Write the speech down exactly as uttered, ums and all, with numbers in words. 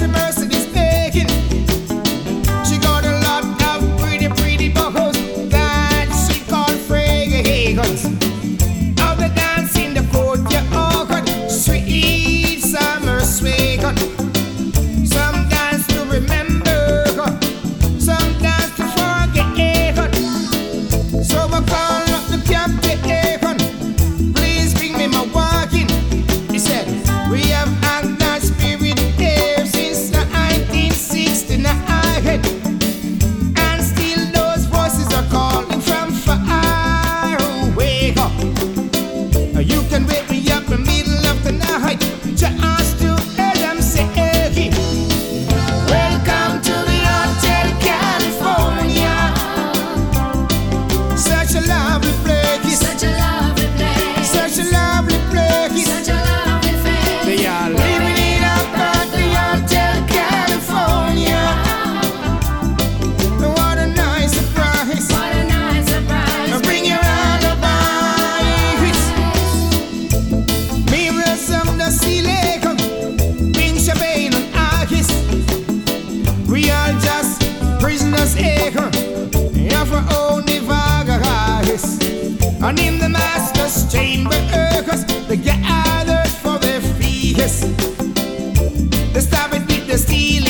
the Mercedes making. She got a lot of pretty, pretty buckles that she called fragrance. All the dance in the court, you all got sweet summer sway got. Some dance to remember, some dance to forget. So I call up the captain, please bring me my walking. He said, we have had that spirit here since nineteen sixty-nine. And still those voices are calling from far away. You can wake me up in the middle of the night just to hear them say, welcome to the Hotel California. Such a lovely place, Such a lovely place, such a lovely place. such a lovely face. They are living it up at the Hotel California. What a nice surprise. What a nice surprise. Bring your alibis. Mirrors of the ceiling, pink champagne and ice. We are just prisoners here of our own device. And in the master's chamber, they gathered for their feast. They started with the steel